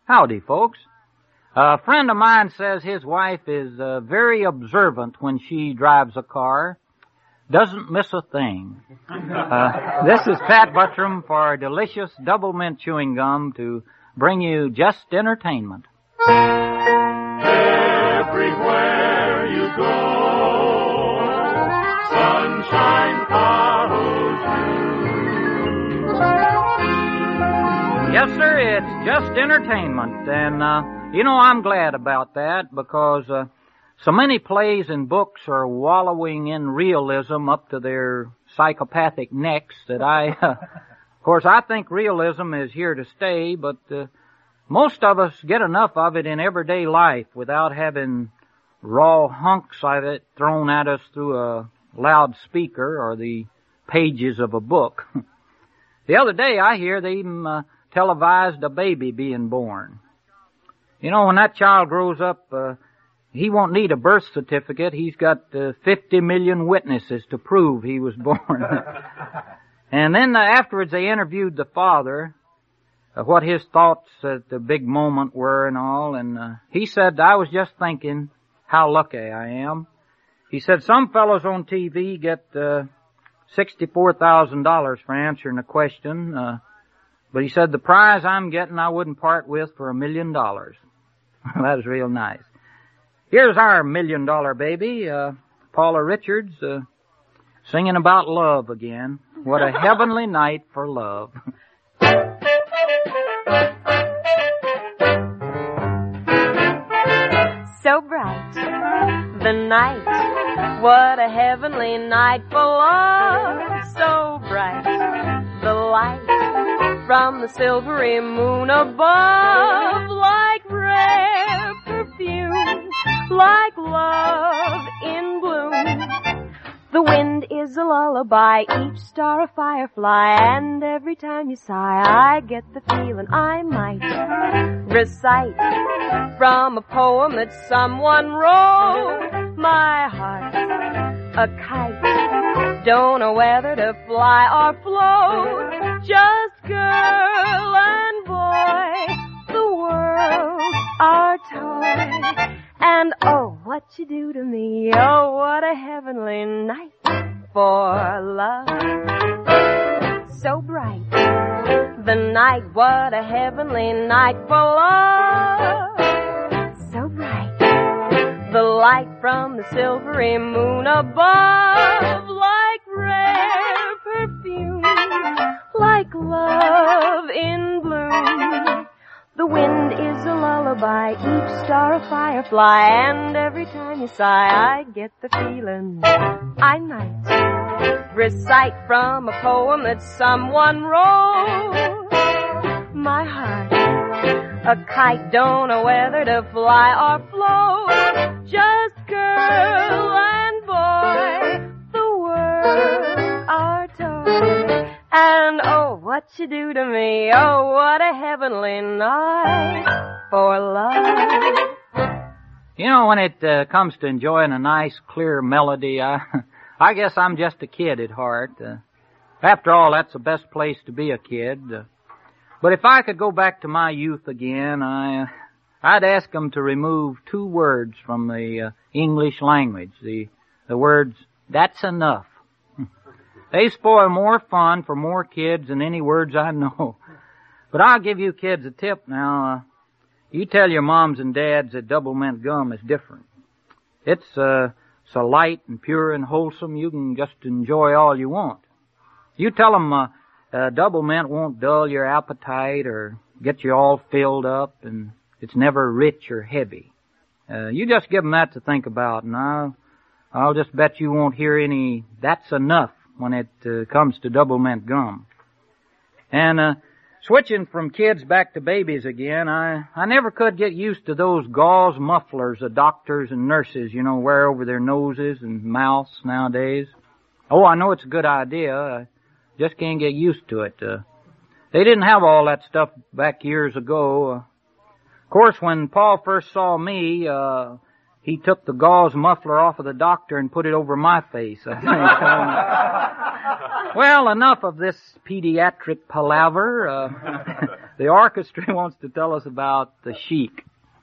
Howdy, folks. A friend of mine says his wife is very observant when she drives a car. Doesn't miss a thing. This is Pat Buttram for delicious double mint chewing gum to bring you just entertainment. Everywhere you go, sunshine follows you. Yes, sir, it's just entertainment. And, I'm glad about that because so many plays and books are wallowing in realism up to their psychopathic necks that of course, I think realism is here to stay, but most of us get enough of it in everyday life without having raw hunks of it thrown at us through a loudspeaker or the pages of a book. The other day I hear they even televised a baby being born. When that child grows up, he won't need a birth certificate. He's got 50 million witnesses to prove he was born. And then afterwards they interviewed the father, what his thoughts at the big moment were and all, and he said, I was just thinking how lucky I am. He said, some fellows on TV get $64,000 for answering a question, but he said, the prize I'm getting I wouldn't part with for $1 million. That was real nice. Here's our $1 million baby, Paula Richards, singing about love again. What a heavenly night for love. So bright, the night, what a heavenly night for love. So bright, the light from the silvery moon above, like rare perfume, like love in bloom. The wind is a lullaby, each star a firefly, and every time you sigh, I get the feeling I might recite from a poem that someone wrote. My heart's a kite, don't know whether to fly or float. Just girl and boy, the world's our toy. And oh, what you do to me, oh, what a heavenly night for love. So bright, the night, what a heavenly night for love. So bright, the light from the silvery moon above, like rare perfume, like love in bloom. The wind is a lullaby, each star a firefly, and every time you sigh, I get the feeling I might recite from a poem that someone wrote. My heart, a kite, don't know whether to fly or float. Just girl and boy, the world our toy. And oh, what you do to me, oh, what a heavenly night for love. When it comes to enjoying a nice, clear melody, I guess I'm just a kid at heart. After all, that's the best place to be a kid. But if I could go back to my youth again, I'd ask them to remove 2 words from the English language. The words, that's enough. They spoil more fun for more kids than any words I know. But I'll give you kids a tip now. You tell your moms and dads that double mint gum is different. It's so light and pure and wholesome you can just enjoy all you want. You tell them double mint won't dull your appetite or get you all filled up, and it's never rich or heavy. You just give them that to think about, and I'll just bet you won't hear any that's enough when it comes to double mint gum. And switching from kids back to babies again, I never could get used to those gauze mufflers the doctors and nurses, wear over their noses and mouths nowadays. Oh, I know it's a good idea. I just can't get used to it. They didn't have all that stuff back years ago. Of course, when Paul first saw me, he took the gauze muffler off of the doctor and put it over my face, I think. Well, enough of this pediatric palaver. The orchestra wants to tell us about the Sheik.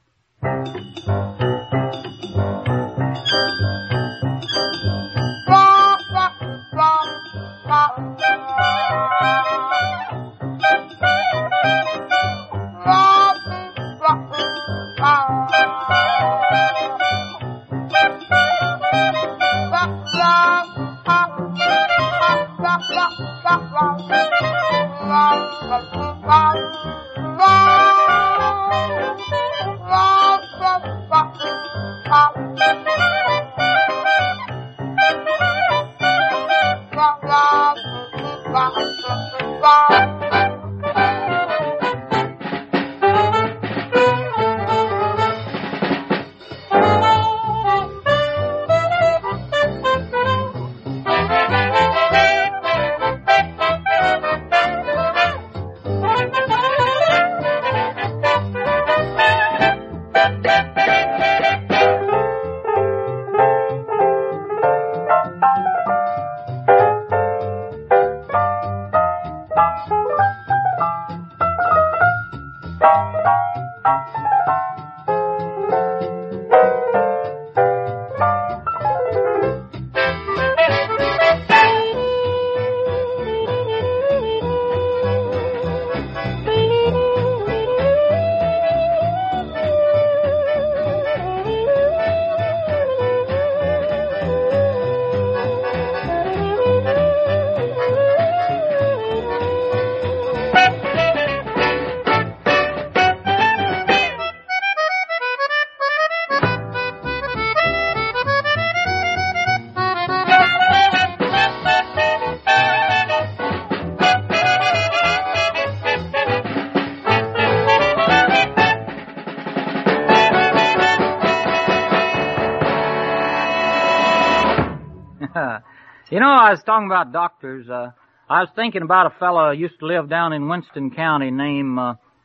You know, I was talking about doctors. I was thinking about a fellow who used to live down in Winston County named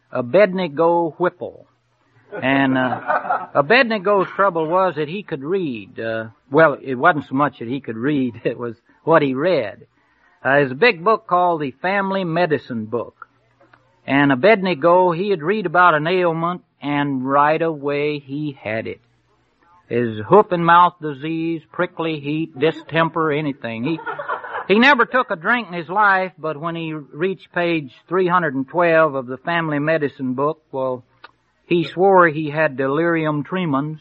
Abednego Whipple. And Abednego's trouble was that he could read. Well, it wasn't so much that he could read, it was what he read. There's a big book called the Family Medicine Book. And Abednego, he'd read about an ailment, and right away he had it. His hoof and mouth disease, prickly heat, distemper, anything. He never took a drink in his life, but when he reached page 312 of the Family Medicine Book, well, he swore he had delirium tremens.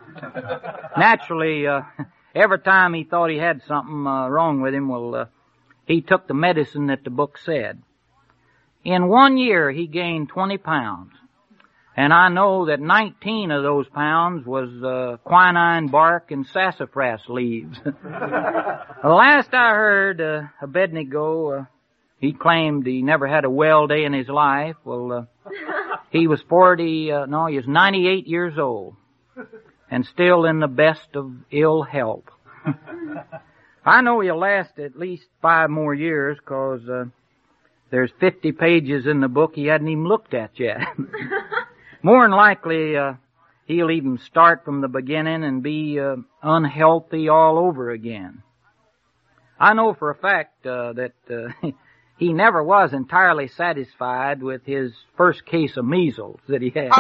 Naturally, every time he thought he had something wrong with him, well, he took the medicine that the book said. In 1 year, he gained 20 pounds. And I know that 19 of those pounds was quinine bark and sassafras leaves. The last I heard, Abednego, he claimed he never had a well day in his life. Well, he was 98 years old and still in the best of ill health. I know he'll last at least 5 more years because there's 50 pages in the book he hadn't even looked at yet. More than likely, he'll even start from the beginning and be unhealthy all over again. I know for a fact that he never was entirely satisfied with his first case of measles that he had.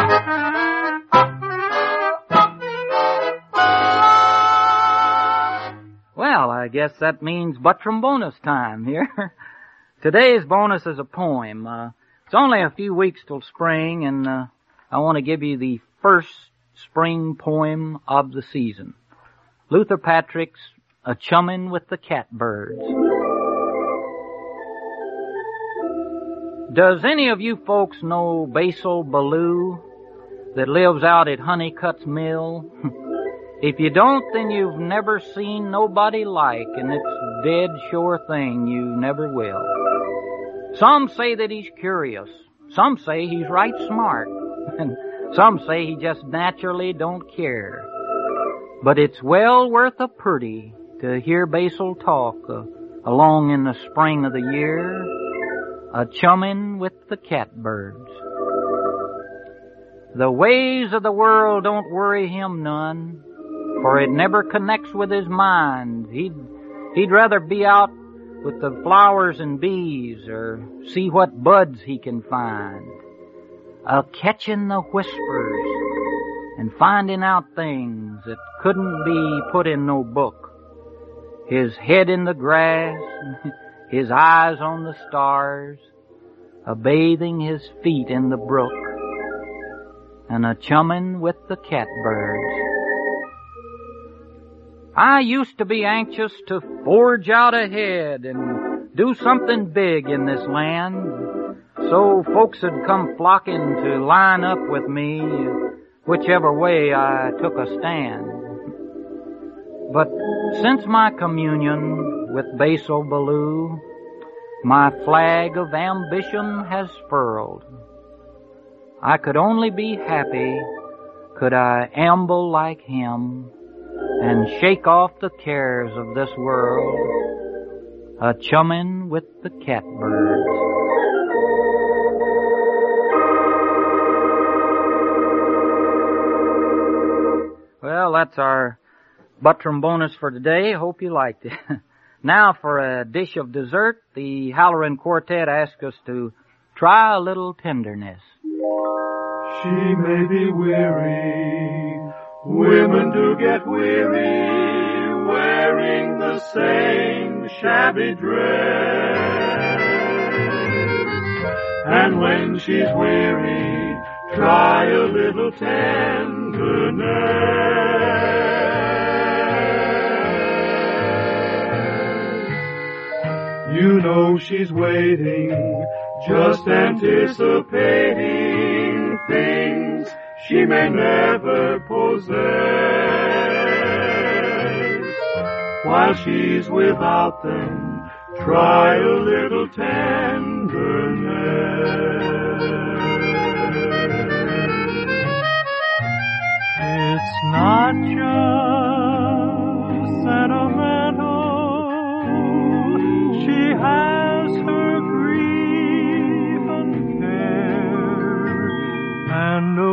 Well, I guess that means Buttram bonus time here. Today's bonus is a poem. It's only a few weeks till spring, and I want to give you the first spring poem of the season. Luther Patrick's A Chummin' with the Catbirds. Does any of you folks know Basil Ballou that lives out at Honeycutt's Mill? If you don't, then you've never seen nobody like, and it's dead sure thing you never will. Some say that he's curious. Some say he's right smart. And some say he just naturally don't care. But it's well worth a purty to hear Basil talk along in the spring of the year, a chummin' with the catbirds. The ways of the world don't worry him none, for it never connects with his mind. He'd rather be out with the flowers and bees or see what buds he can find. a-catchin' the whispers and finding out things that couldn't be put in no book. His head in the grass, his eyes on the stars, a-bathing his feet in the brook, and a-chummin' with the catbirds. I used to be anxious to forge out ahead and do something big in this land, so folks would come flocking to line up with me whichever way I took a stand. But since my communion with Basil Ballou, my flag of ambition has furled. I could only be happy could I amble like him and shake off the cares of this world, a-chummin' with the catbirds. Well, that's our Buttram bonus for today. Hope you liked it. Now for a dish of dessert, the Halloran Quartet asks us to try a little tenderness. She may be weary, women do get weary, wearing the same shabby dress. And when she's weary, try a little tenderness. You know she's waiting, just anticipating things she may never possess. While she's without them, try a little tenderness. It's not just sentimental. She has her grief and care, and a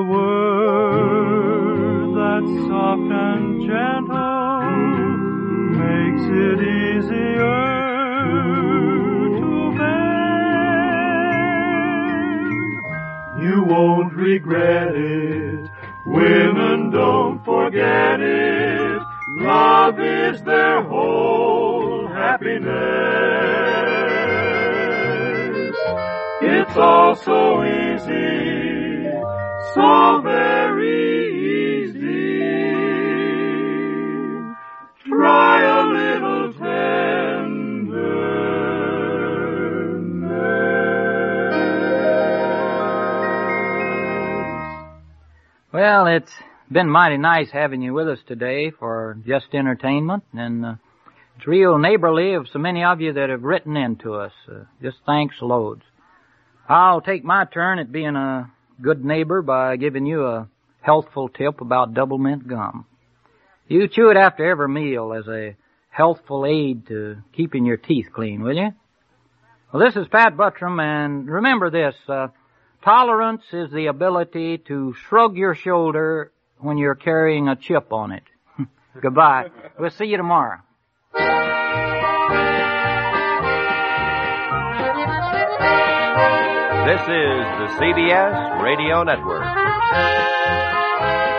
word that's soft and gentle makes it easier to bear. You won't regret it. Women don't forget it. Love is their whole happiness. It's all so easy, so very easy. Try a little tenderness. Well, it's been mighty nice having you with us today for just entertainment, and it's real neighborly of so many of you that have written in to us. Just thanks loads. I'll take my turn at being a good neighbor by giving you a healthful tip about double mint gum. You chew it after every meal as a healthful aid to keeping your teeth clean, will you? Well, this is Pat Buttram, and remember this, tolerance is the ability to shrug your shoulder when you're carrying a chip on it. Goodbye. We'll see you tomorrow. This is the CBS Radio Network.